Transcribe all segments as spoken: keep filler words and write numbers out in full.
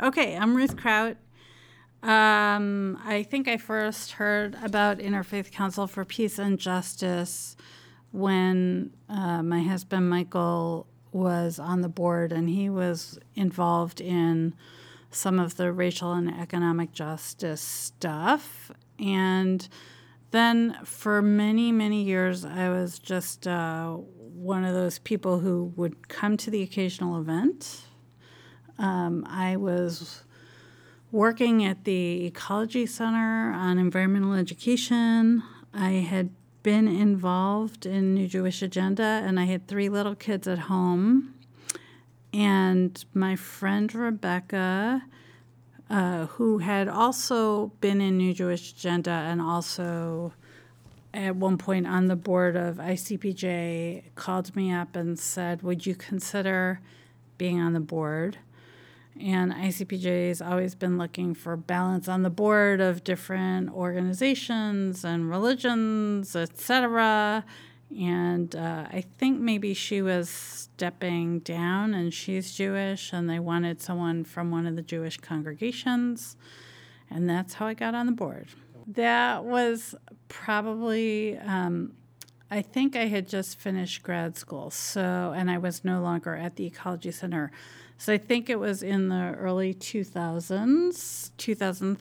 Okay, I'm Ruth Kraut. Um, I think I first heard about Interfaith Council for Peace and Justice when uh, my husband Michael was on the board, and he was involved in some of the racial and economic justice stuff. And then for many, many years, I was just uh, one of those people who would come to the occasional event. Um, I was working at the Ecology Center on environmental education. I had been involved in New Jewish Agenda, and I had three little kids at home. And my friend Rebecca, uh, who had also been in New Jewish Agenda and also at one point on the board of I C P J, called me up and said, would you consider being on the board? And I C P J has always been looking for balance on the board of different organizations and religions, et cetera. And uh, I think maybe she was stepping down, and she's Jewish, and they wanted someone from one of the Jewish congregations. And that's how I got on the board. That was probably, um, I think I had just finished grad school, so, and I was no longer at the Ecology Center. So I think it was in the early two thousands, two thousand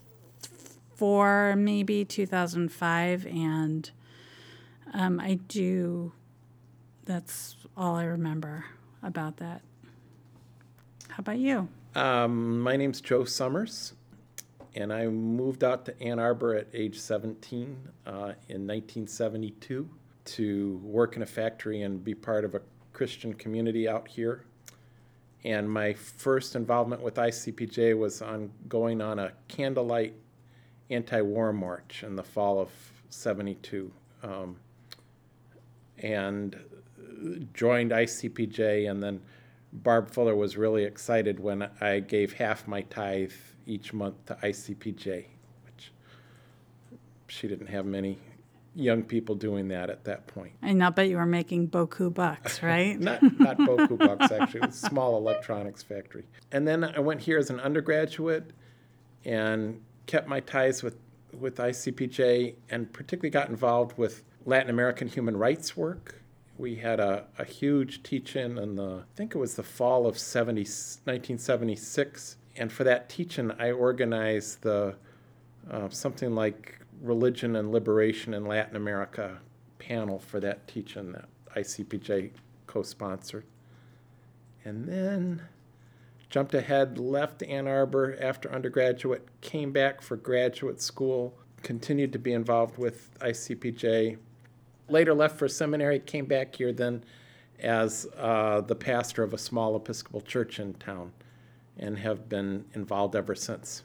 four, maybe two thousand five, and um, I do, that's all I remember about that. How about you? Um, my name's Joe Summers, and I moved out to Ann Arbor at age seventeen uh, in nineteen seventy-two to work in a factory and be part of a Christian community out here. And my first involvement with I C P J was on going on a candlelight anti-war march in the fall of seventy-two. Um, and joined I C P J, and then Barb Fuller was really excited when I gave half my tithe each month to I C P J, which she didn't have many young people doing that at that point. And I'll bet you were making beaucoup bucks, right? not not beaucoup bucks, actually. It was a small electronics factory. And then I went here as an undergraduate and kept my ties with, with I C P J, and particularly got involved with Latin American human rights work. We had a, a huge teach-in in the, I think it was the fall of nineteen seventy-six. And for that teach-in, I organized the uh, something like Religion and Liberation in Latin America panel for that teach-in that I C P J co-sponsored. And then jumped ahead, left Ann Arbor after undergraduate, came back for graduate school, continued to be involved with I C P J. Later left for seminary, came back here then as uh, the pastor of a small Episcopal church in town, and have been involved ever since.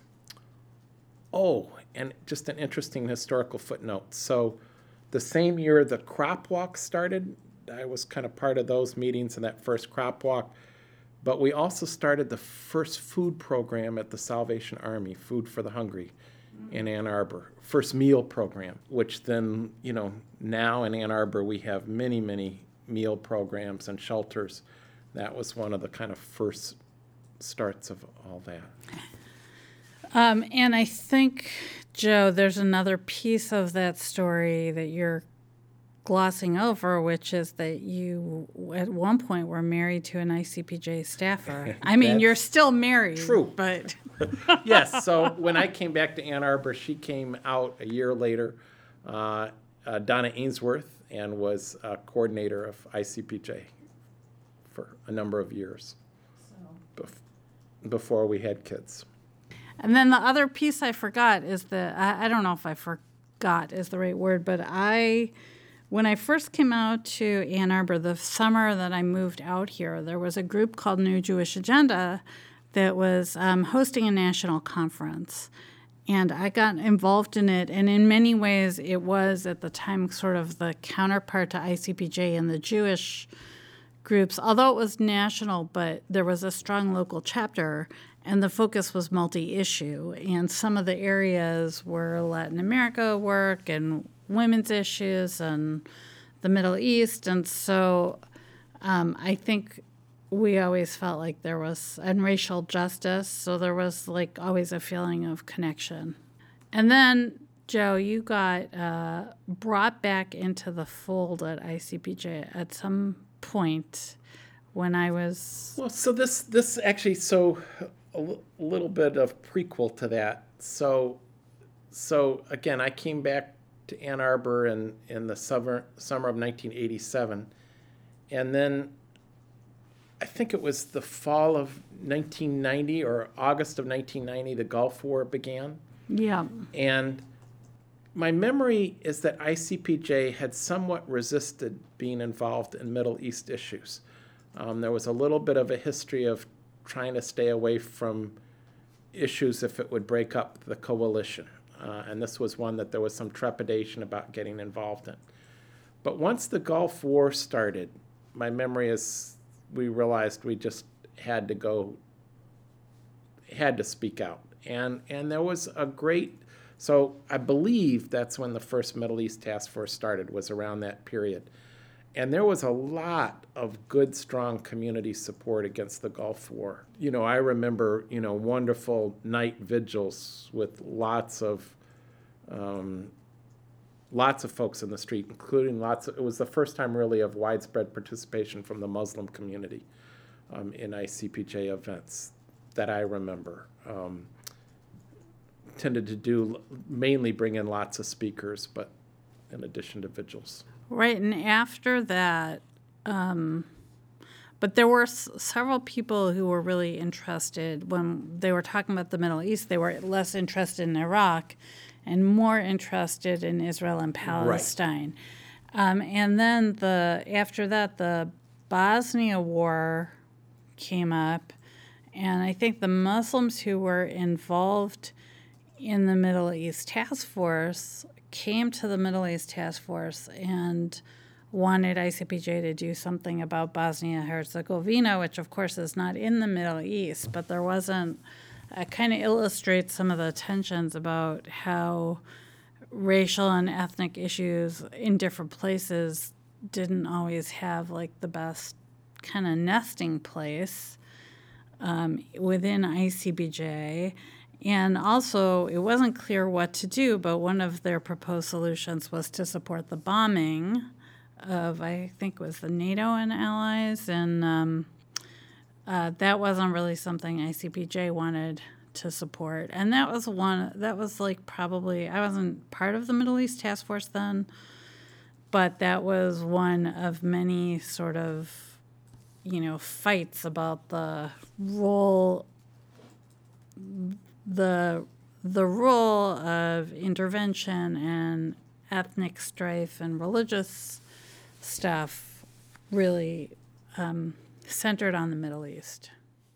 Oh, and just an interesting historical footnote. So the same year the crop walk started, I was kind of part of those meetings in that first crop walk, but we also started the first food program at the Salvation Army, Food for the Hungry, in Ann Arbor, first meal program, which then, you know, now in Ann Arbor we have many, many meal programs and shelters. That was one of the kind of first starts of all that. Um, and I think, Joe, there's another piece of that story that you're glossing over, which is that you, at one point, were married to an I C P J staffer. I mean, you're still married. True. But yes, so when I came back to Ann Arbor, she came out a year later, uh, uh, Donna Ainsworth, and was a coordinator of I C P J for a number of years so. bef- before we had kids. And then the other piece I forgot is that, I, I don't know if I forgot is the right word, but I, when I first came out to Ann Arbor, the summer that I moved out here, there was a group called New Jewish Agenda that was um, hosting a national conference. And I got involved in it, and in many ways it was at the time sort of the counterpart to I C P J and the Jewish groups, although it was national, but there was a strong local chapter, and the focus was multi-issue. And some of the areas were Latin America work and women's issues and the Middle East. And so um, I think we always felt like there was, and racial justice, so there was like always a feeling of connection. And then, Joe, you got uh, brought back into the fold at I C P J at some point when I was... Well, so this, this actually, so a l- little bit of prequel to that. So, so again, I came back to Ann Arbor in, in the summer, summer of nineteen eighty-seven. And then I think it was the fall of nineteen ninety or August of nineteen ninety, the Gulf War began. Yeah. And my memory is that I C P J had somewhat resisted being involved in Middle East issues. Um, there was a little bit of a history of trying to stay away from issues if it would break up the coalition. Uh, and this was one that there was some trepidation about getting involved in. But once the Gulf War started, my memory is we realized we just had to go, had to speak out. And and there was a great, so I believe that's when the first Middle East Task Force started, was around that period. And there was a lot of good, strong community support against the Gulf War. You know, I remember, you know, wonderful night vigils with lots of, um, lots of folks in the street, including lots of, it was the first time really of widespread participation from the Muslim community um, in I C P J events that I remember. Um, tended to do, mainly bring in lots of speakers, but in addition to vigils. Right, and after that, um, but there were s- several people who were really interested when they were talking about the Middle East. They were less interested in Iraq and more interested in Israel and Palestine. Right. Um, and then the after that, the Bosnia War came up, and I think the Muslims who were involved in the Middle East Task Force came to the Middle East Task Force and wanted I C P J to do something about Bosnia-Herzegovina, which of course is not in the Middle East, but there wasn't, it kind of illustrates some of the tensions about how racial and ethnic issues in different places didn't always have like the best kind of nesting place um, within I C P J. And also, it wasn't clear what to do, but one of their proposed solutions was to support the bombing of, I think, was the NATO and allies, and um, uh, that wasn't really something I C P J wanted to support. And that was one, that was like probably, I wasn't part of the Middle East Task Force then, but that was one of many sort of, you know, fights about the role the the role of intervention and ethnic strife and religious stuff really um, centered on the Middle East.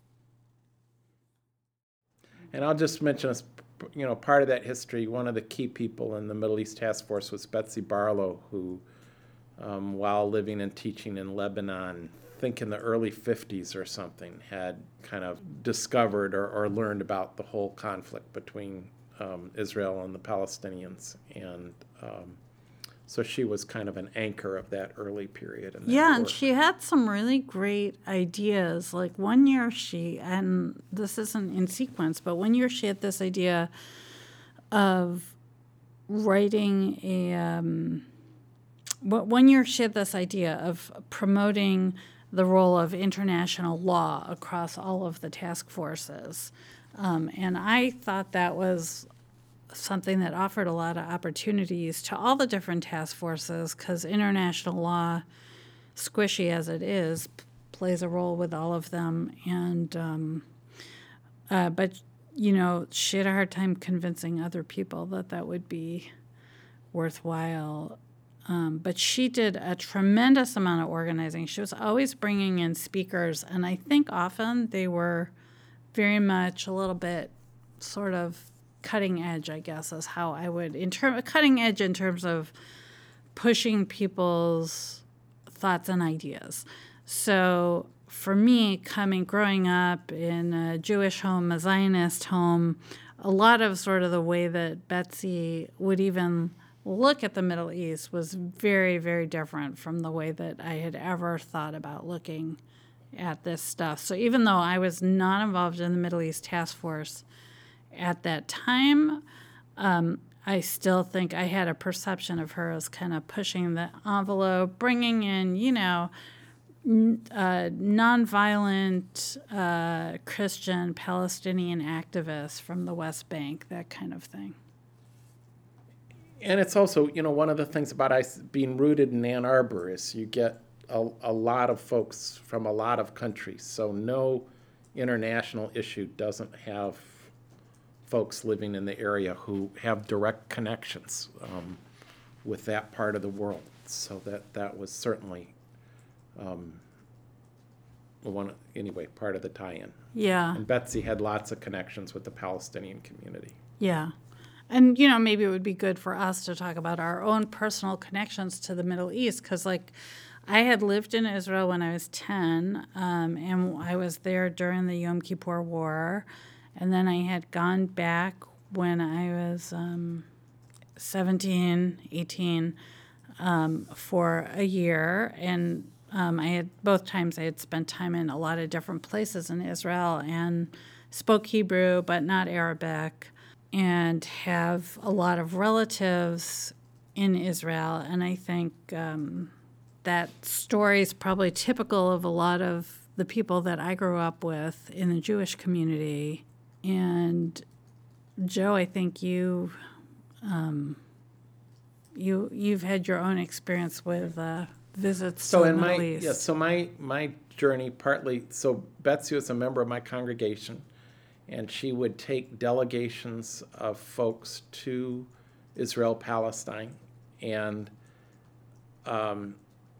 And I'll just mention, as you know, part of that history, one of the key people in the Middle East Task Force was Betsy Barlow, who, um, while living and teaching in Lebanon, I think in the early fifties or something, had kind of discovered or, or learned about the whole conflict between um, Israel and the Palestinians. And um, so she was kind of an anchor of that early period. In that yeah, work. And she had some really great ideas. Like one year she, and this isn't in sequence, but one year she had this idea of writing a, um, one year she had this idea of promoting the role of international law across all of the task forces. Um, and I thought that was something that offered a lot of opportunities to all the different task forces, because international law, squishy as it is, p- plays a role with all of them. And um, uh, but, you know, she had a hard time convincing other people that that would be worthwhile. Um, but she did a tremendous amount of organizing. She was always bringing in speakers, and I think often they were very much a little bit sort of cutting edge, I guess, is how I would, in term, cutting edge in terms of pushing people's thoughts and ideas. So for me, coming, growing up in a Jewish home, a Zionist home, a lot of sort of the way that Betsy would even look at the Middle East was very, very different from the way that I had ever thought about looking at this stuff. So even though I was not involved in the Middle East Task Force at that time, um, I still think I had a perception of her as kind of pushing the envelope, bringing in, you know, n- uh, nonviolent uh, Christian Palestinian activists from the West Bank, that kind of thing. And it's also, you know, one of the things about I C being rooted in Ann Arbor is you get a, a lot of folks from a lot of countries. So no international issue doesn't have folks living in the area who have direct connections um, with that part of the world. So that, that was certainly um, one, anyway, part of the tie-in. Yeah. And Betsy had lots of connections with the Palestinian community. Yeah. And, you know, maybe it would be good for us to talk about our own personal connections to the Middle East, because, like, I had lived in Israel when I was ten, um, and I was there during the Yom Kippur War, and then I had gone back when I was um, seventeen, eighteen, um, for a year, and um, I had, both times I had spent time in a lot of different places in Israel and spoke Hebrew, but not Arabic, and have a lot of relatives in Israel. And I think um, that story is probably typical of a lot of the people that I grew up with in the Jewish community. And Joe, I think you, um, you you've had your own experience with uh, visits So to in the my Middle East. yeah, so my my journey partly, so Betsy was a member of my congregation, and she would take delegations of folks to Israel, Palestine, and um,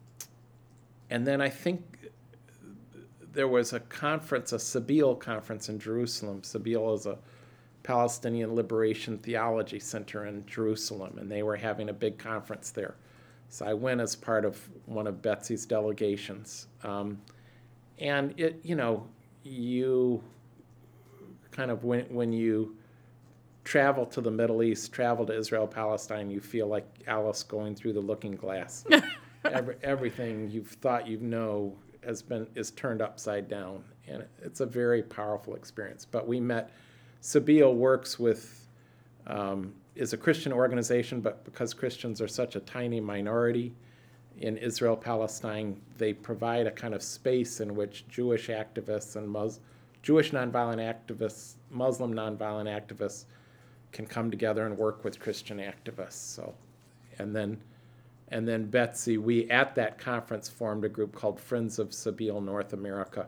and then I think there was a conference, a Sabeel conference in Jerusalem. Sabeel is a Palestinian Liberation Theology Center in Jerusalem, and they were having a big conference there. So I went as part of one of Betsy's delegations, um, and it, you know, you. kind of when when you travel to the Middle East, travel to Israel, Palestine, you feel like Alice going through the looking glass. Every, everything you've thought you know has been is turned upside down, and it's a very powerful experience. But we met. Sabeel works with um, is a Christian organization, but because Christians are such a tiny minority in Israel, Palestine, they provide a kind of space in which Jewish activists and Muslims, Jewish nonviolent activists, Muslim nonviolent activists can come together and work with Christian activists. So, and then, and then Betsy, we at that conference formed a group called Friends of Sabeel North America,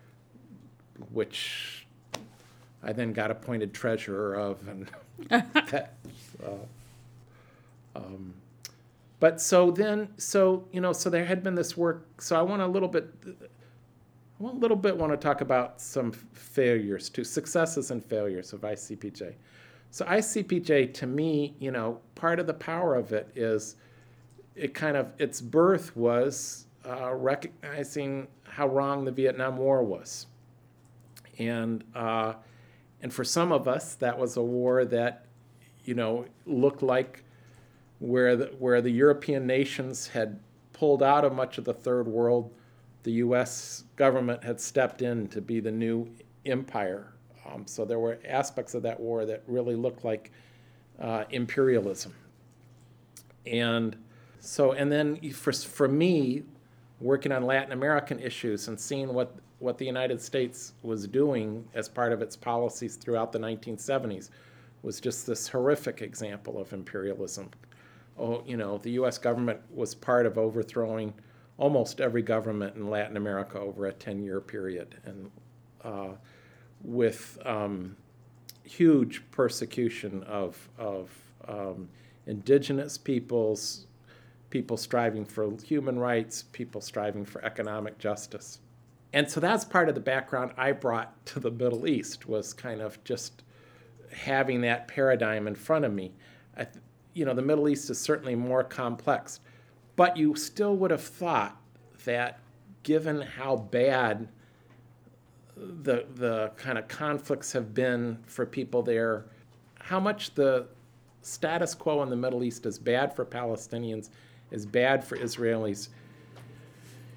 which I then got appointed treasurer of, and that. Uh, um, but so then, so you know, so there had been this work. So I want a little bit. I want a little bit want to talk about some failures too, successes and failures of I C P J. So I C P J, to me, you know, part of the power of it is it kind of, its birth was uh, recognizing how wrong the Vietnam War was. And, uh, and for some of us, that was a war that, you know, looked like where the, where the European nations had pulled out of much of the third world. The U S government had stepped in to be the new empire. Um, so there were aspects of that war that really looked like uh, imperialism. And so, and then for, for me, working on Latin American issues and seeing what, what the United States was doing as part of its policies throughout the nineteen seventies was just this horrific example of imperialism. Oh, you know, the U S government was part of overthrowing almost every government in Latin America over a ten-year period, and uh, with um, huge persecution of, of um, indigenous peoples, people striving for human rights, people striving for economic justice. And so that's part of the background I brought to the Middle East, was kind of just having that paradigm in front of me. I th- you know, the Middle East is certainly more complex. But you still would have thought that, given how bad the the kind of conflicts have been for people there, how much the status quo in the Middle East is bad for Palestinians, is bad for Israelis,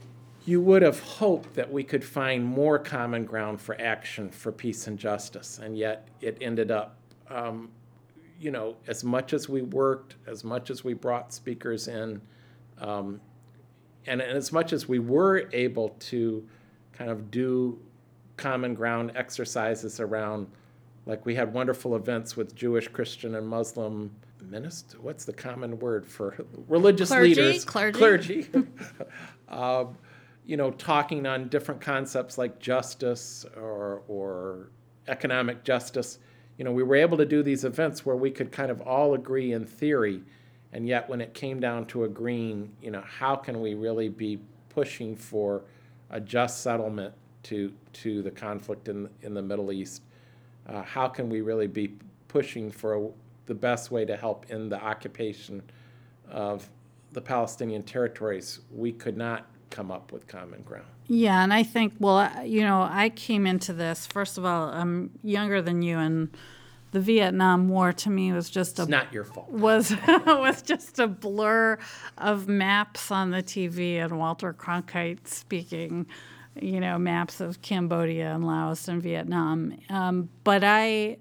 you would have hoped that we could find more common ground for action for peace and justice, and yet it ended up, um, you know, as much as we worked, as much as we brought speakers in, um, and, and as much as we were able to kind of do common ground exercises around, like we had wonderful events with Jewish, Christian, and Muslim minister. What's the common word for religious Clergy? leaders? Clergy. Clergy. um, you know, talking on different concepts like justice or, or economic justice. You know, we were able to do these events where we could kind of all agree in theory, and yet when it came down to agreeing, you know, how can we really be pushing for a just settlement to to the conflict in in the Middle East? Uh, how can we really be pushing for a, the best way to help end the occupation of the Palestinian territories? We could not come up with common ground. Yeah, and I think, well, you know, I came into this, first of all, I'm younger than you, and the Vietnam War to me was just a... It's not your fault. Was, was just a blur of maps on the T V and Walter Cronkite speaking, you know, maps of Cambodia and Laos and Vietnam. Um, but I,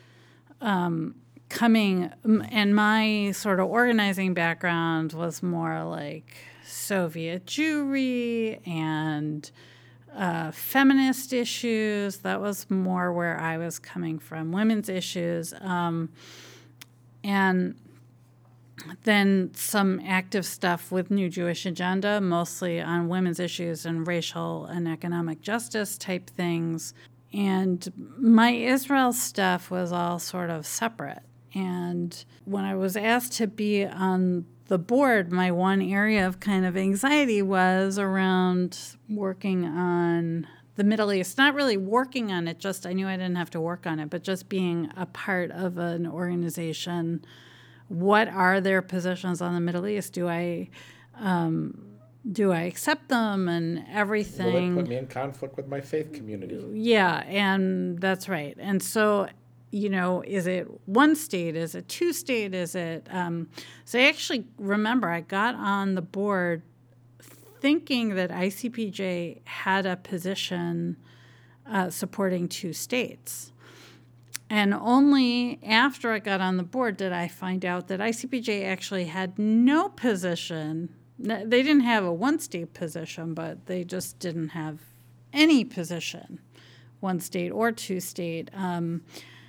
um, coming, and my sort of organizing background was more like Soviet Jewry and uh, feminist issues. That was more where I was coming from, women's issues. Um, and then some active stuff with New Jewish Agenda, mostly on women's issues and racial and economic justice type things. And my Israel stuff was all sort of separate. And when I was asked to be on the board, my one area of kind of anxiety was around working on the Middle East. Not really working on it, just I knew I didn't have to work on it, but just being a part of an organization. What are their positions on the Middle East? Do I um, do I accept them and everything? Will it put me in conflict with my faith community? Yeah, and that's right. And so, you know, is it one state? Is it two state? Is it? Um, so I actually remember I got on the board thinking that I C P J had a position uh, supporting two states. And only after I got on the board did I find out that I C P J actually had no position. They didn't have a one-state position, but they just didn't have any position, one state or two state. Um,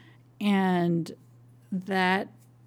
and that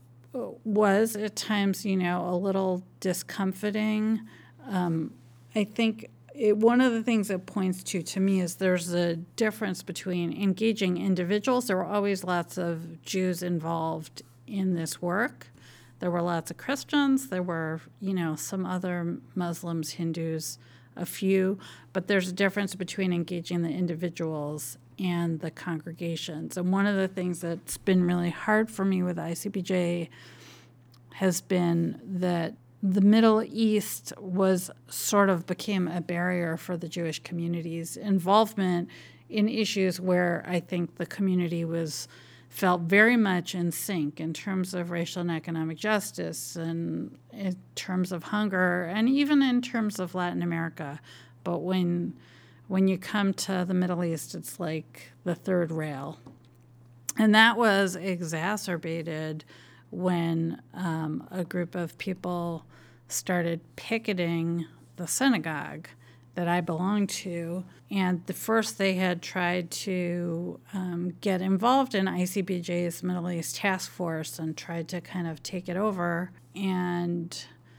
was at times, you know, a little discomforting. Um, I think It, one of the things it points to, to me, is there's a difference between engaging individuals. There were always lots of Jews involved in this work. There were lots of Christians. There were, you know, some other Muslims, Hindus, a few. But there's a difference between engaging the individuals and the congregations. And one of the things that's been really hard for me with I C P J has been that the Middle East was sort of became a barrier for the Jewish community's involvement in issues where I think the community was felt very much in sync in terms of racial and economic justice and in terms of hunger and even in terms of Latin America. But when when you come to the Middle East, it's like the third rail. And that was exacerbated when um, a group of people started picketing the synagogue that I belonged to. And the first they had tried to um, get involved in I C P J's Middle East Task Force and tried to kind of take it over. And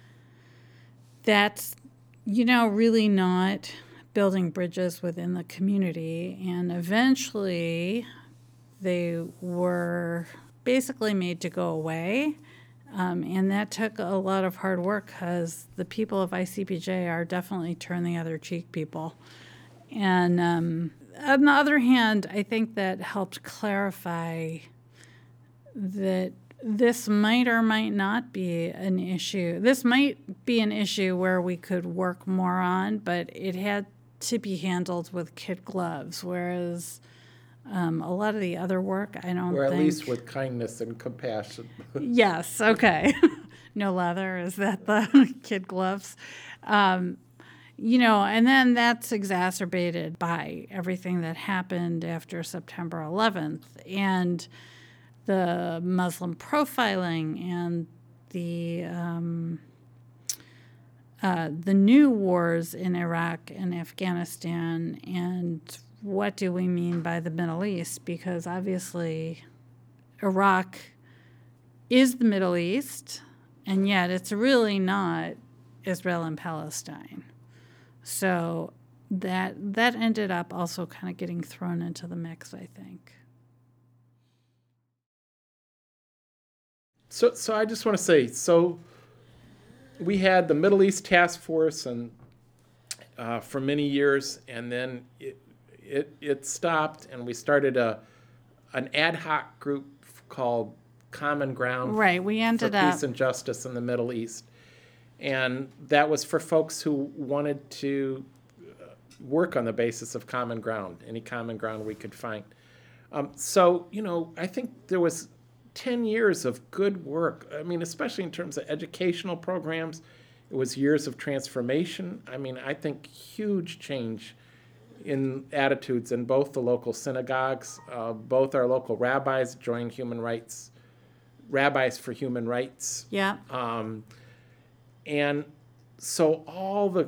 that's, you know, really not building bridges within the community. And eventually they were basically made to go away. Um, and that took a lot of hard work because the people of I C P J are definitely turn the other cheek people. And um, on the other hand, I think that helped clarify that this might or might not be an issue. This might be an issue where we could work more on, but it had to be handled with kid gloves, whereas Um, a lot of the other work, I don't Or at think... least with kindness and compassion. Yes, okay. No leather, is that the kid gloves? Um, you know, and then that's exacerbated by everything that happened after September eleventh and the Muslim profiling and the um, uh, the new wars in Iraq and Afghanistan. And what do we mean by the Middle East? Because obviously Iraq is the Middle East, and yet it's really not Israel and Palestine. So that that ended up also kind of getting thrown into the mix, I think. So, so I just want to say, so we had the Middle East Task Force, and uh, for many years, and then it, it it stopped, and we started a an ad hoc group called Common Ground. Right, we ended for up Peace and Justice in the Middle East. And that was for folks who wanted to work on the basis of common ground, any common ground we could find. Um, so, you know, I think there was ten years of good work. I mean, especially in terms of educational programs. It was years of transformation. I mean, I think huge change in attitudes in both the local synagogues. Uh, both our local rabbis joined human rights, Rabbis for Human Rights. Yeah. Um, And so all the,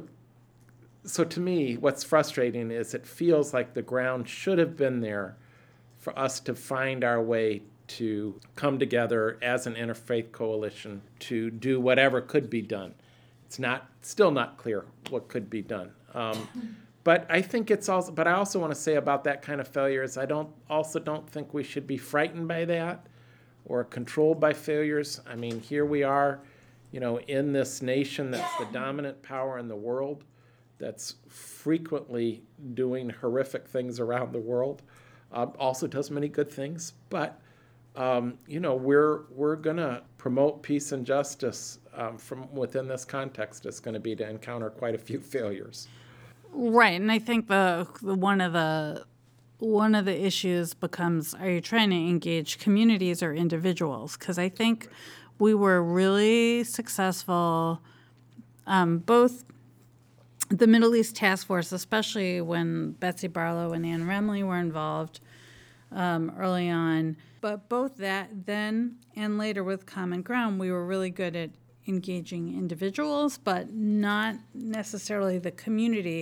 so to me, what's frustrating is it feels like the ground should have been there for us to find our way to come together as an interfaith coalition to do whatever could be done. It's not, still not clear what could be done. Um, but I think it's also, but I also want to say about that kind of failure is I don't, also don't think we should be frightened by that or controlled by failures. I mean, here we are, you know, in this nation that's the dominant power in the world, that's frequently doing horrific things around the world, uh, also does many good things. But, um, you know, we're we're going to promote peace and justice um, from within this context. It's going to be to encounter quite a few failures. Right, and I think the, the one of the one of the issues becomes: are you trying to engage communities or individuals? Because I think we were really successful, um, both the Middle East Task Force, especially when Betsy Barlow and Ann Remley were involved um, early on, but both that then and later with Common Ground, we were really good at engaging individuals, but not necessarily the community.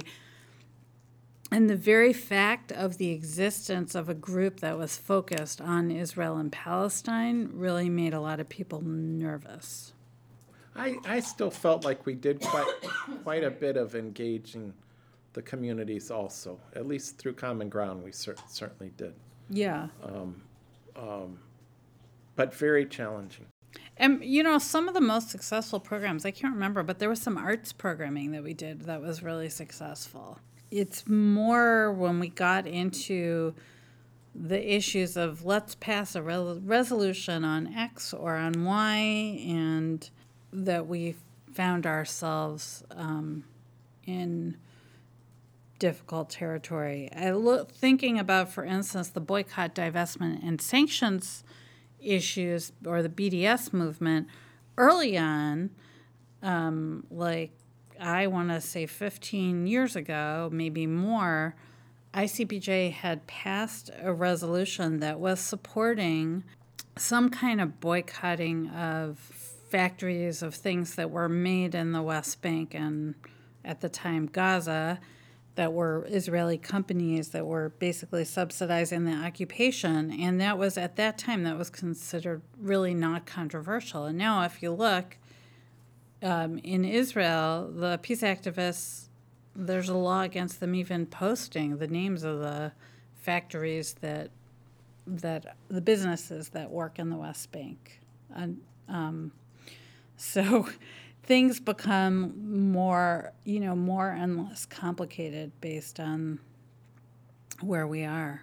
And the very fact of the existence of a group that was focused on Israel and Palestine really made a lot of people nervous. I, I still felt like we did quite quite a bit of engaging the communities also, at least through Common Ground we cer- certainly did. Yeah. Um, um, but very challenging. And, you know, some of the most successful programs, I can't remember, but there was some arts programming that we did that was really successful. It's more when we got into the issues of let's pass a re- resolution on X or on Y, and that we found ourselves um, in difficult territory. I look thinking about, for instance, the boycott, divestment, and sanctions issues, or the B D S movement. Early on, um, like I want to say fifteen years ago, maybe more, I C P J had passed a resolution that was supporting some kind of boycotting of factories of things that were made in the West Bank and, at the time, Gaza, that were Israeli companies that were basically subsidizing the occupation. And that was, at that time, that was considered really not controversial. And now if you look, um, in Israel, the peace activists, there's a law against them even posting the names of the factories that, that the businesses that work in the West Bank. And, um, so things become more, you know, more and less complicated based on where we are.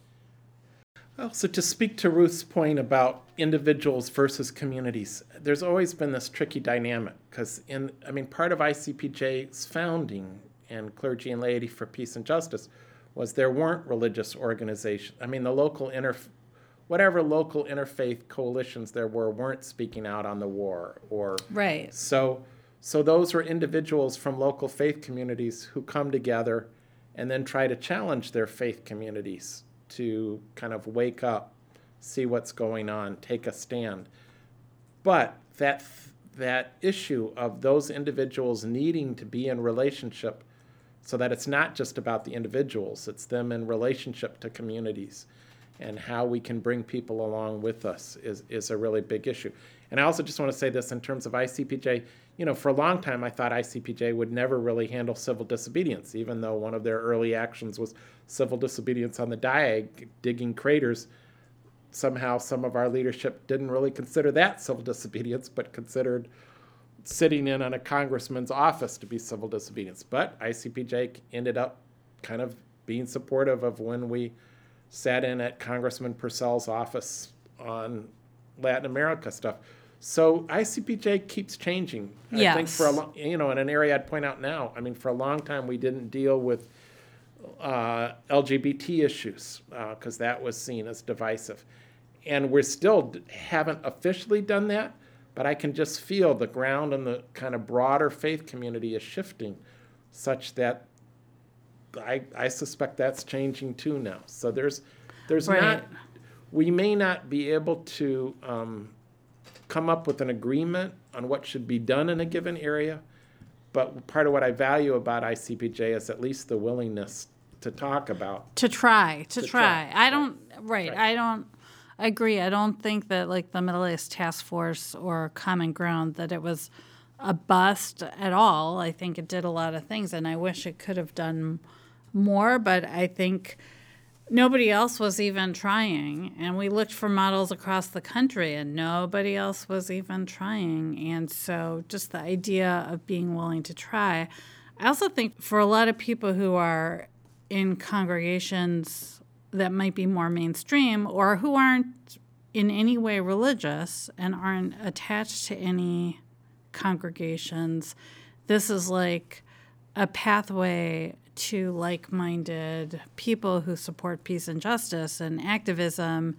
Well, so to speak to Ruth's point about individuals versus communities, there's always been this tricky dynamic because, in, I mean, part of I C P J's founding and Clergy and Laity for Peace and Justice was there weren't religious organizations. I mean, the local inter, whatever local interfaith coalitions there were weren't speaking out on the war, or right. So, So those are individuals from local faith communities who come together and then try to challenge their faith communities to kind of wake up, see what's going on, take a stand. But that that issue of those individuals needing to be in relationship so that it's not just about the individuals, it's them in relationship to communities, and how we can bring people along with us is, is a really big issue. And I also just want to say this in terms of I C P J. You know, for a long time, I thought I C P J would never really handle civil disobedience, even though one of their early actions was civil disobedience on the Diag, digging craters. Somehow some of our leadership didn't really consider that civil disobedience, but considered sitting in on a congressman's office to be civil disobedience. But I C P J ended up kind of being supportive of when we sat in at Congressman Purcell's office on Latin America stuff. So I C P J keeps changing. Yes. I think for a long, you know, in an area I'd point out now, I mean, for a long time we didn't deal with uh, L G B T issues because uh, that was seen as divisive. And we still haven't officially done that, but I can just feel the ground and the kind of broader faith community is shifting such that I, I suspect that's changing too now. So there's there's right. not, we may not be able to um, come up with an agreement on what should be done in a given area, but part of what I value about I C P J is at least the willingness to talk about. To try, to, to try. try. I don't, right, right. I don't agree. I don't think that like the Middle East Task Force or Common Ground, that it was a bust at all. I think it did a lot of things, and I wish it could have done more, but I think nobody else was even trying. And we looked for models across the country, and nobody else was even trying. And so just the idea of being willing to try. I also think for a lot of people who are in congregations that might be more mainstream or who aren't in any way religious and aren't attached to any congregations, this is like a pathway to like-minded people who support peace and justice and activism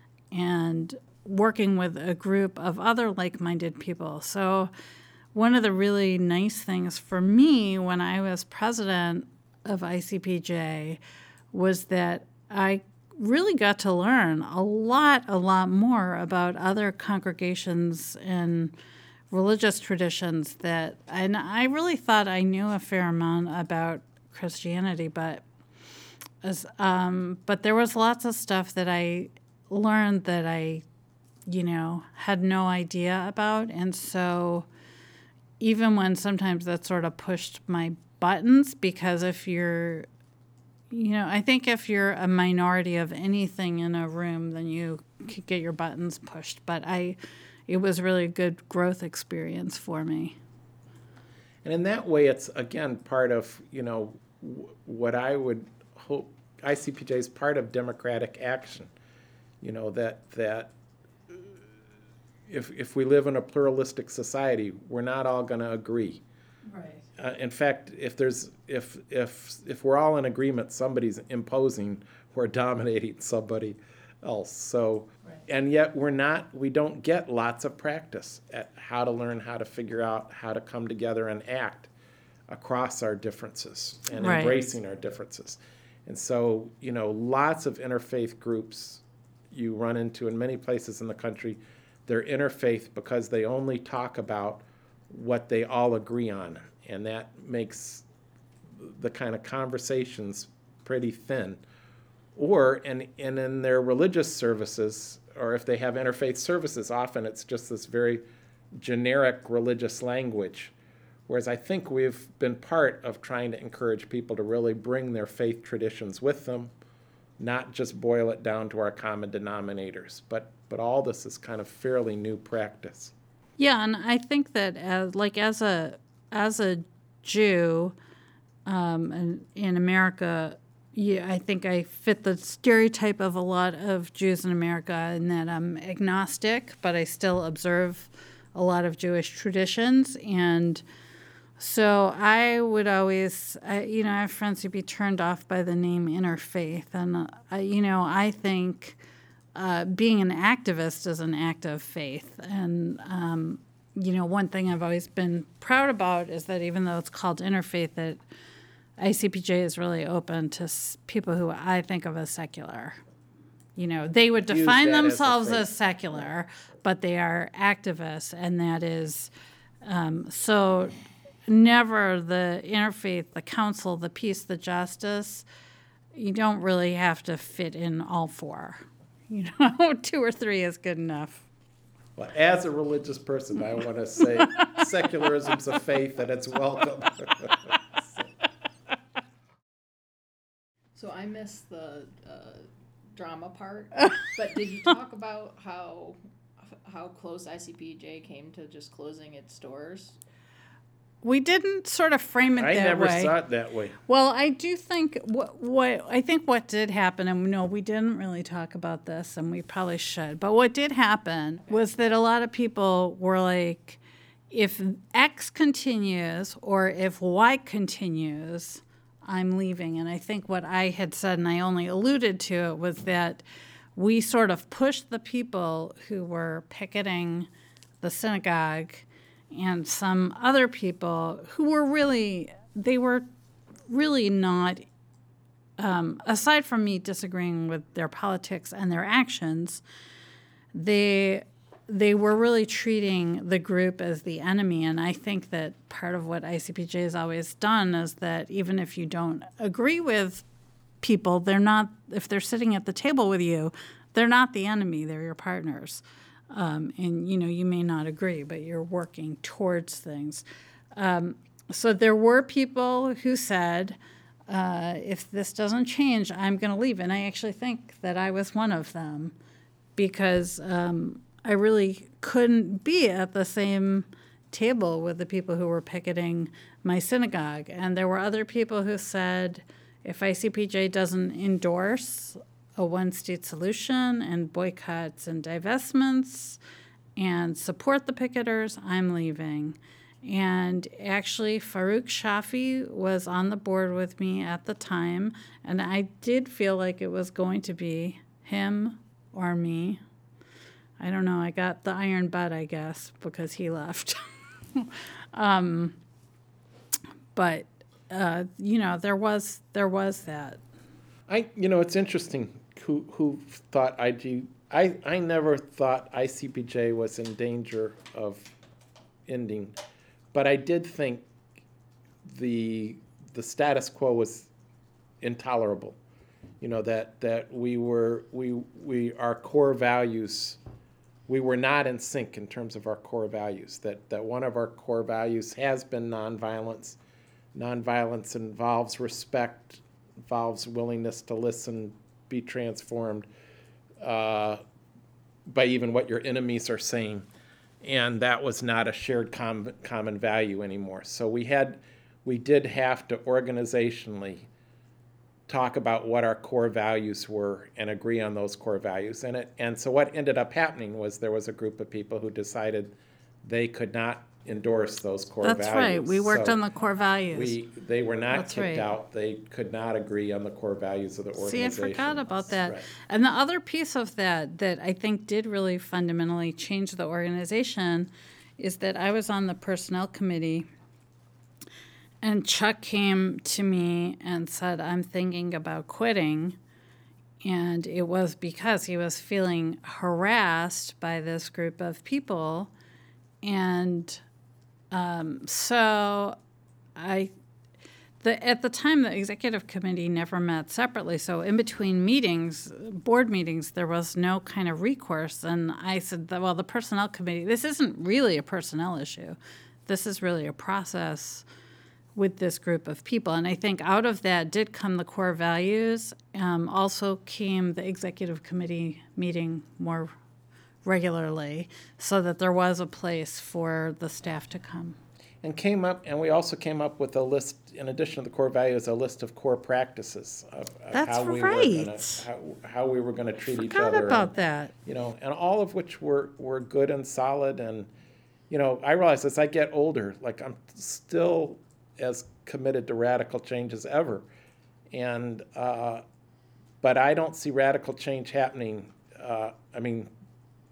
and working with a group of other like-minded people. So one of the really nice things for me when I was president of I C P J was that I really got to learn a lot, a lot more about other congregations and religious traditions that, and I really thought I knew a fair amount about Christianity, but as, um, but there was lots of stuff that I learned that I, you know, had no idea about. And so even when sometimes that sort of pushed my buttons, because if you're, you know, I think if you're a minority of anything in a room, then you could get your buttons pushed. But I, it was really a good growth experience for me. And in that way, it's, again, part of, you know, w- what I would hope, I C P J is part of democratic action. You know, that that if if we live in a pluralistic society, we're not all going to agree. Right. Uh, in fact, if there's if if if we're all in agreement, somebody's imposing or dominating somebody else. So, right. And yet we're not. We don't get lots of practice at how to learn how to figure out how to come together and act across our differences and right. embracing our differences. And so, you know, lots of interfaith groups you run into in many places in the country. They're interfaith because they only talk about what they all agree on. And that makes the kind of conversations pretty thin. Or, and, and in their religious services, or if they have interfaith services, often it's just this very generic religious language. Whereas I think we've been part of trying to encourage people to really bring their faith traditions with them, not just boil it down to our common denominators. But, but all this is kind of fairly new practice. Yeah, and I think that as like as a as a Jew um, in, in America, yeah, I think I fit the stereotype of a lot of Jews in America in that I'm agnostic, but I still observe a lot of Jewish traditions. And so I would always, I, you know, I have friends who'd be turned off by the name interfaith. And, uh, I, you know, I think uh, being an activist is an act of faith. And um, you know, one thing I've always been proud about is that even though it's called interfaith, that I C P J is really open to s- people who I think of as secular. You know, they would Use define that as a themselves faith. as secular, but they are activists, and that is um, so. Never the interfaith, the council, the peace, the justice. You don't really have to fit in all four. You know, two or three is good enough. Well, as a religious person, I want to say secularism's a faith and it's welcome. So I missed the uh, drama part, but did you talk about how how close I C P J came to just closing its doors? We didn't sort of frame it I that never way. saw it that way. Well, I do think what, what I think what did happen, and no, we didn't really talk about this, and we probably should. But what did happen was that a lot of people were like, if X continues or if Y continues, I'm leaving. And I think what I had said, and I only alluded to it, was that we sort of pushed the people who were picketing the synagogue and some other people who were really, they were really not, um, aside from me disagreeing with their politics and their actions, they they were really treating the group as the enemy. And I think that part of what I C P J has always done is that even if you don't agree with people, they're not, if they're sitting at the table with you, they're not the enemy, they're your partners. Um, and, you know, you may not agree, but you're working towards things. Um, so there were people who said, uh, if this doesn't change, I'm going to leave. And I actually think that I was one of them because um, I really couldn't be at the same table with the people who were picketing my synagogue. And there were other people who said, if I C P J doesn't endorse a one-state solution and boycotts and divestments and support the picketers, I'm leaving. And actually, Farouk Shafi was on the board with me at the time, and I did feel like it was going to be him or me. I don't know, I got the iron butt, I guess, because he left. um, but, uh, you know, there was there was that. I, you know, it's interesting who who thought I G. I I never thought I C P J was in danger of ending, but I did think the the status quo was intolerable. You know, that that we were we we our core values, we were not in sync in terms of our core values. That that one of our core values has been nonviolence. Nonviolence involves respect, involves willingness to listen, be transformed uh, by even what your enemies are saying. And that was not a shared com- common value anymore. So we had, we did have to organizationally talk about what our core values were and agree on those core values. And it, and so what ended up happening was there was a group of people who decided they could not endorse those core That's values. right. We worked So on the core values. We, they were not That's kicked right. out. They could not agree on the core values of the See, I organization. forgot about that. Right. And the other piece of that that I think did really fundamentally change the organization is that I was on the personnel committee, and Chuck came to me and said, I'm thinking about quitting. And it was because he was feeling harassed by this group of people. And um, so I, the, at the time, the executive committee never met separately. So in between meetings, board meetings, there was no kind of recourse. And I said, that, well, the personnel committee, this isn't really a personnel issue. This is really a process with this group of people. And I think out of that did come the core values. Um, also came the executive committee meeting more regularly so that there was a place for the staff to come. And came up, and we also came up with a list, in addition to the core values, a list of core practices of, of That's how we right. were gonna, how, how we were going to treat each Forgot other. about and, that. You know, and all of which were, were good and solid. And, you know, I realize as I get older, like I'm still as committed to radical change as ever. And, uh, but I don't see radical change happening. Uh, I mean,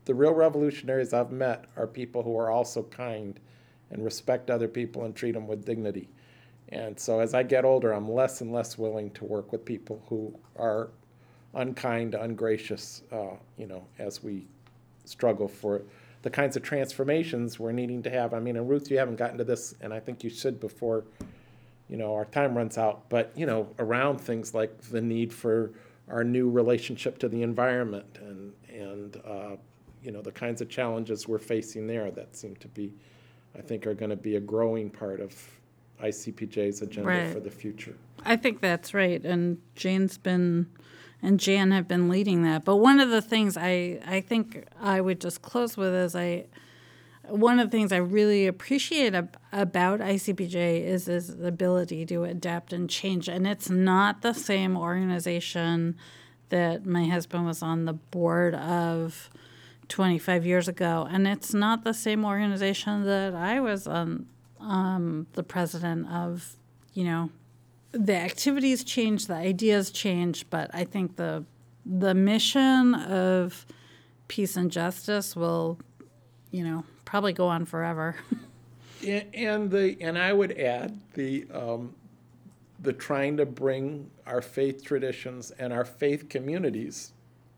the real revolutionaries I've met are people who are also kind and respect other people and treat them with dignity. And so as I get older, I'm less and less willing to work with people who are unkind, ungracious, uh, you know, as we struggle for the kinds of transformations we're needing to have. I mean, and Ruth, you haven't gotten to this, and I think you should before, you know, our time runs out, but, you know, around things like the need for our new relationship to the environment and, and uh, you know, the kinds of challenges we're facing there that seem to be, I think, are going to be a growing part of I C P J's agenda Right. for the future. I think that's right, and Jane's been, and Jan have been leading that. But one of the things I, I think I would just close with is I, one of the things I really appreciate ab- about I C P J is its ability to adapt and change, and it's not the same organization that my husband was on the board of twenty-five years ago, and it's not the same organization that I was on um, the president of. You know, the activities change, the ideas change, but I think the the mission of peace and justice will, you know, probably go on forever. And, and the and I would add the um, the trying to bring our faith traditions and our faith communities,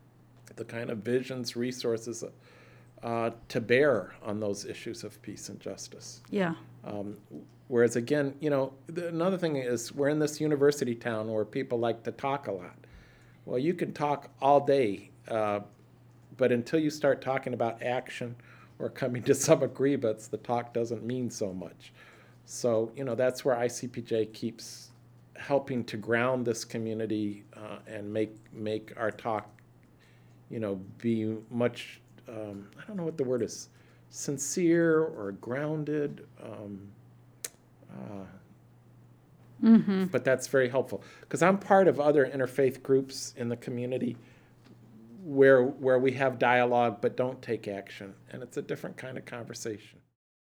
the kind of visions, resources uh, to bear on those issues of peace and justice. Yeah. Um, whereas again, you know, the, another thing is we're in this university town where people like to talk a lot. Well, you can talk all day, uh, but until you start talking about action or coming to some agreements, the talk doesn't mean so much. So, you know, that's where I C P J keeps helping to ground this community uh, and make make our talk, you know, be much, um, I don't know what the word is, sincere or grounded. Um, uh, Mm-hmm. but that's very helpful because I'm part of other interfaith groups in the community where where we have dialogue but don't take action, and it's a different kind of conversation.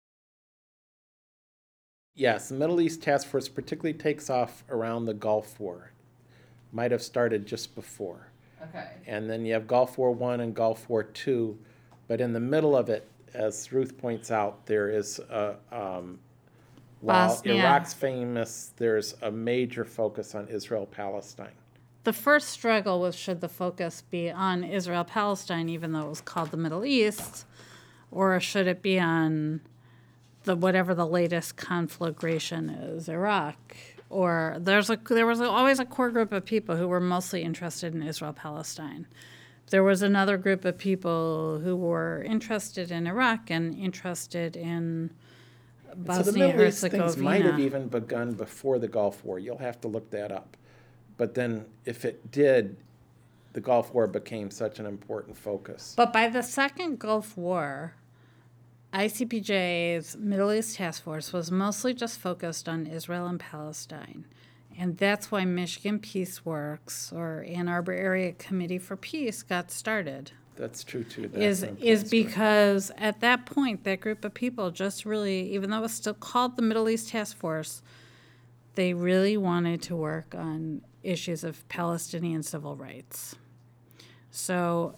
Yes, the Middle East Task Force particularly takes off around the Gulf War. Might have started just before. Okay. And then you have Gulf War One and Gulf War Two, but in the middle of it, as Ruth points out, there is a um, while Bosnia. Iraq's famous, there's a major focus on Israel-Palestine. The first struggle was should the focus be on Israel-Palestine, even though it was called the Middle East, or should it be on the whatever the latest conflagration is, Iraq? Or there's a there was always a core group of people who were mostly interested in Israel-Palestine. There was another group of people who were interested in Iraq and interested in Bosnia so the Middle East Herzegovina. things might have even begun before the Gulf War. You'll have to look that up. But then if it did, the Gulf War became such an important focus. But by the second Gulf War, I C P J's Middle East Task Force was mostly just focused on Israel and Palestine. And that's why Michigan Peace Works or Ann Arbor Area Committee for Peace got started. That's true, too. That's Is an important is story. because at that point, that group of people just really, even though it was still called the Middle East Task Force, they really wanted to work on issues of Palestinian civil rights. So,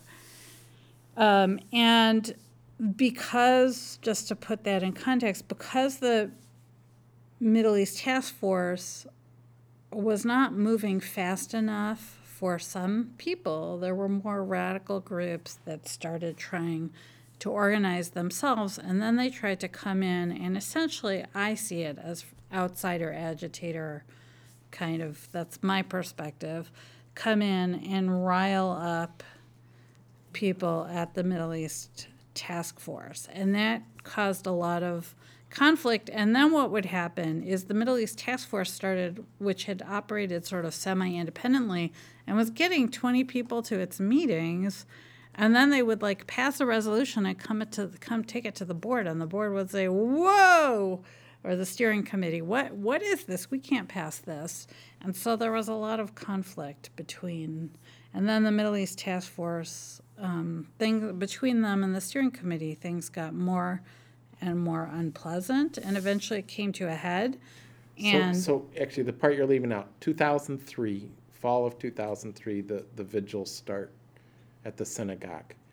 um, and because, just to put that in context, because the Middle East Task Force was not moving fast enough for some people, there were more radical groups that started trying to organize themselves, and then they tried to come in and essentially, I see it as outsider agitator kind of, that's my perspective, come in and rile up people at the Middle East Task Force. And that caused a lot of conflict. And then what would happen is the Middle East Task Force started, which had operated sort of semi-independently and was getting twenty people to its meetings. And then they would like pass a resolution and come it to come take it to the board, and the board would say, "Whoa!" or the steering committee, "What what is this? We can't pass this." And so there was a lot of conflict between, and then the Middle East Task Force um, thing between them and the steering committee, things got more and more unpleasant, and eventually it came to a head. And So, so actually, the part you're leaving out, two thousand three, fall of two thousand three, the, the vigils start at the synagogue.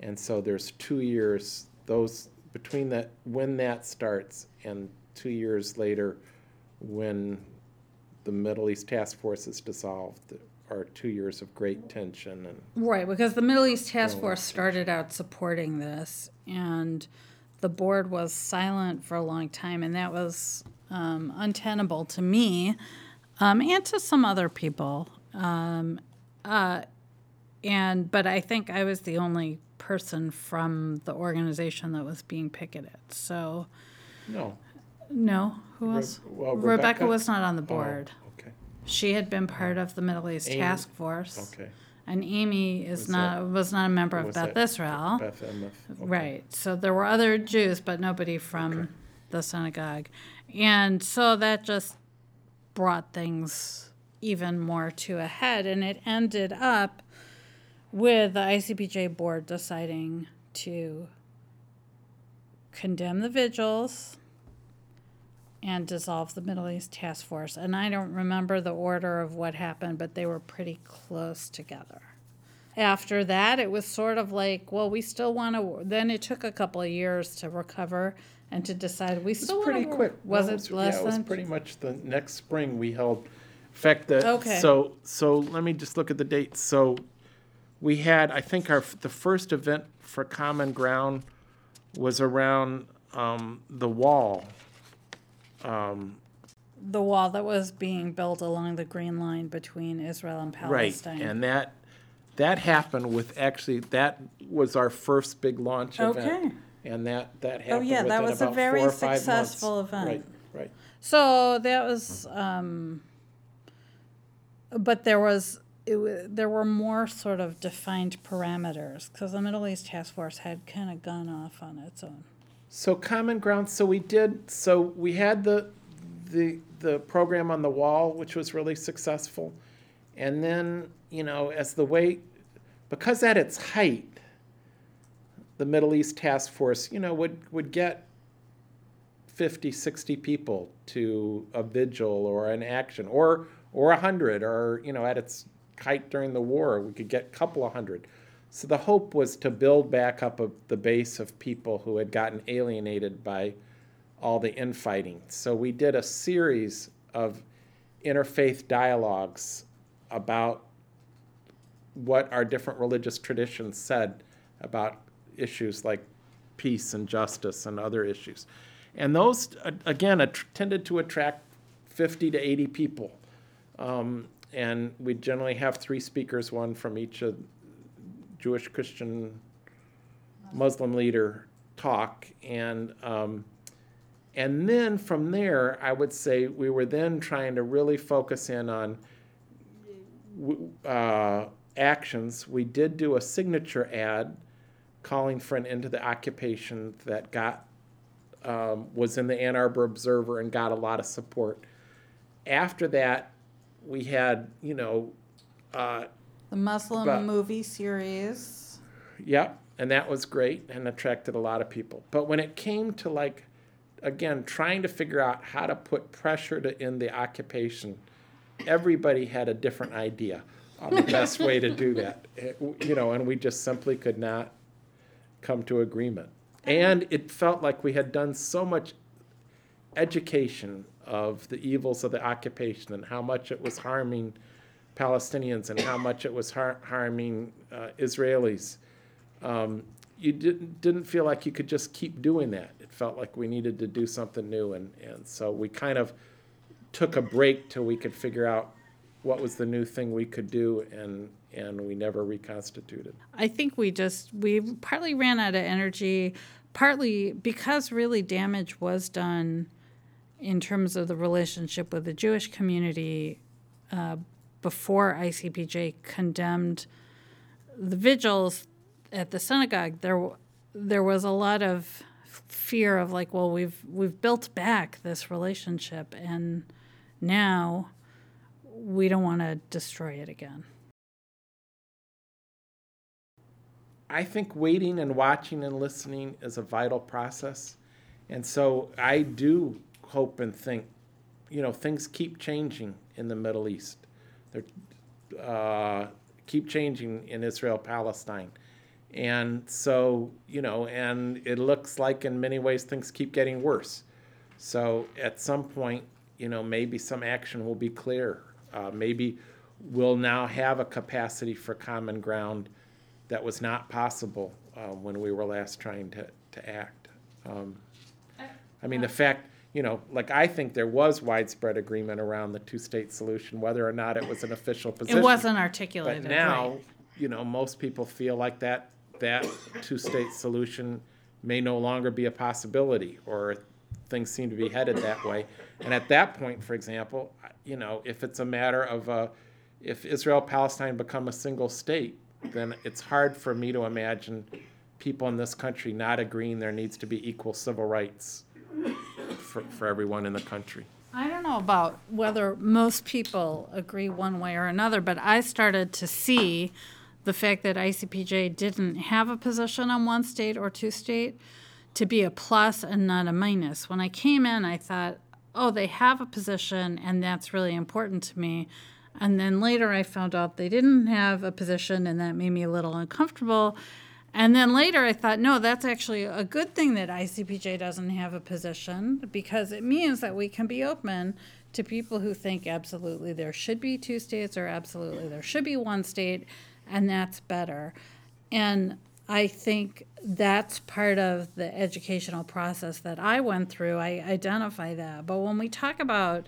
And so there's two years, those between that, when that starts and two years later when the Middle East Task Force is dissolved, are two years of great tension. And Right, because the Middle East Task Oh, Force started out supporting this, and the board was silent for a long time, and that was um, untenable to me um, and to some other people. Um, uh, and but I think I was the only person from the organization that was being picketed. So no. no, who Re- else? well, Rebecca? Rebecca? was not on the board. Oh, okay. She had been part of the Middle East Amy? Task Force. Okay. And Amy is Was not that- was not a member of Was Beth that Israel. Beth Emeth? Okay. Right. So there were other Jews, but nobody from Okay. the synagogue. And so that just brought things even more to a head. And it ended up with the I C P J board deciding to condemn the vigils and dissolve the Middle East Task Force. And I don't remember the order of what happened, but they were pretty close together. After that, it was sort of like, well, we still want to. Then it took a couple of years to recover and to decide we It was still want pretty to. quick. Was No, it less Yeah, it was than? pretty much the next spring we held. In fact, the, Okay. so so let me just look at the dates. So we had, I think, our the first event for Common Ground was around um, the wall. Um, The wall that was being built along the Green Line between Israel and Palestine. Right, and that that happened with actually that was our first big launch Okay. event, and that that happened. Oh, yeah, that within was a about very four or five successful months. event. Right, right. So that was, um, but there was, it wa there were more sort of defined parameters because the Middle East Task Force had kind of gone off on its own. So Common Ground. So we did. So we had the the the program on the wall, which was really successful, and then you know as the way because at its height, the Middle East Task Force you know would would get fifty, sixty people to a vigil or an action, or or a hundred, or you know at its height during the war, we could get a couple of hundred. So the hope was to build back up a, the base of people who had gotten alienated by all the infighting. So we did a series of interfaith dialogues about what our different religious traditions said about issues like peace and justice and other issues. And those, again, att- tended to attract fifty to eighty people. Um, and we generally have three speakers, one from each of Jewish, Christian, Muslim leader talk. And um, and then from there, I would say we were then trying to really focus in on uh, actions. We did do a signature ad calling for an end to the occupation that got um, was in the Ann Arbor Observer and got a lot of support. After that, we had, you know, uh, The Muslim But- movie series. Yep, and that was great and attracted a lot of people. But when it came to like, again, trying to figure out how to put pressure to end the occupation, everybody had a different idea on the best way to do that. It- you know, and we just simply could not come to agreement. And it felt like we had done so much education of the evils of the occupation and how much it was harming Palestinians and how much it was har- harming uh, Israelis. Um, you didn't didn't feel like you could just keep doing that. It felt like we needed to do something new, and, and so we kind of took a break till we could figure out what was the new thing we could do, and and we never reconstituted. I think we just, we partly ran out of energy, partly because really damage was done in terms of the relationship with the Jewish community uh, before I C P J condemned the vigils at the synagogue. There, there was a lot of fear of like, well, we've we've built back this relationship, and now we don't want to destroy it again. I think waiting and watching and listening is a vital process. And so I do hope and think, you know, things keep changing in the Middle East. They uh, keep changing in Israel, Palestine. And so, you know, and it looks like in many ways things keep getting worse. So at some point, you know, maybe some action will be clear. Uh, maybe we'll now have a capacity for common ground that was not possible uh, when we were last trying to, to act. Um, I mean, the fact, you know, like I think there was widespread agreement around the two-state solution, whether or not it was an official position. It wasn't articulated. But now, right. you know, most people feel like that that two-state solution may no longer be a possibility, or things seem to be headed that way. And at that point, for example, you know, if it's a matter of uh, if Israel Palestine become a single state, then it's hard for me to imagine people in this country not agreeing there needs to be equal civil rights for, for everyone in the country. I don't know about whether most people agree one way or another, but I started to see the fact that I C P J didn't have a position on one state or two state to be a plus and not a minus. When I came in, I thought, oh, they have a position, and that's really important to me. And then later I found out they didn't have a position, and that made me a little uncomfortable. And then later I thought, no, that's actually a good thing that I C P J doesn't have a position, because it means that we can be open to people who think absolutely there should be two states or absolutely there should be one state, and that's better. And I think that's part of the educational process that I went through. I identify that. But when we talk about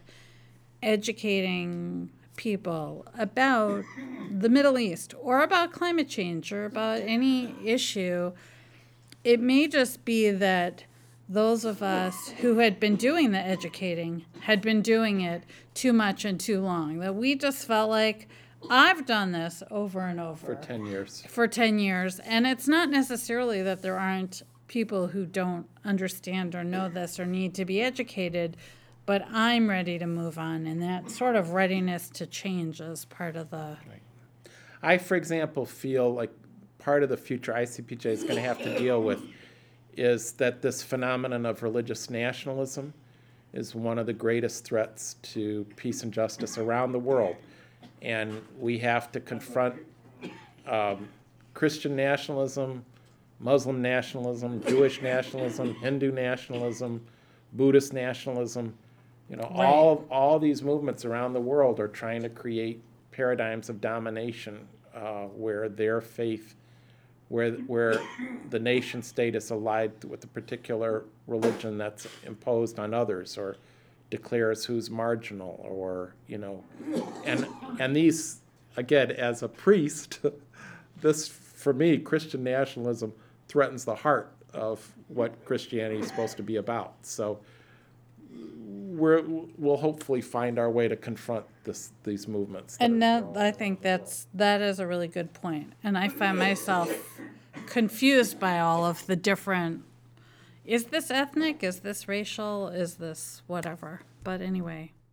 educating people about the Middle East or about climate change or about any issue, it may just be that those of us who had been doing the educating had been doing it too much and too long, that we just felt like, I've done this over and over. For ten years. For ten years. And it's not necessarily that there aren't people who don't understand or know this or need to be educated, but I'm ready to move on. And that sort of readiness to change is part of the... Right. I, for example, feel like part of the future I C P J is going to have to deal with is that this phenomenon of religious nationalism is one of the greatest threats to peace and justice around the world. And we have to confront um, Christian nationalism, Muslim nationalism, Jewish nationalism, Hindu nationalism, Buddhist nationalism. You know, Right. all all these movements around the world are trying to create paradigms of domination uh, where their faith, where where the nation state is allied with a particular religion that's imposed on others, or declares who's marginal, or, you know, and and these, again, as a priest, this, for me, Christian nationalism threatens the heart of what Christianity is supposed to be about. So we're, we'll hopefully find our way to confront this, these movements. And that, I think that's, that is a really good point. And I find myself confused by all of the different, is this ethnic? Is this racial? Is this whatever? But anyway.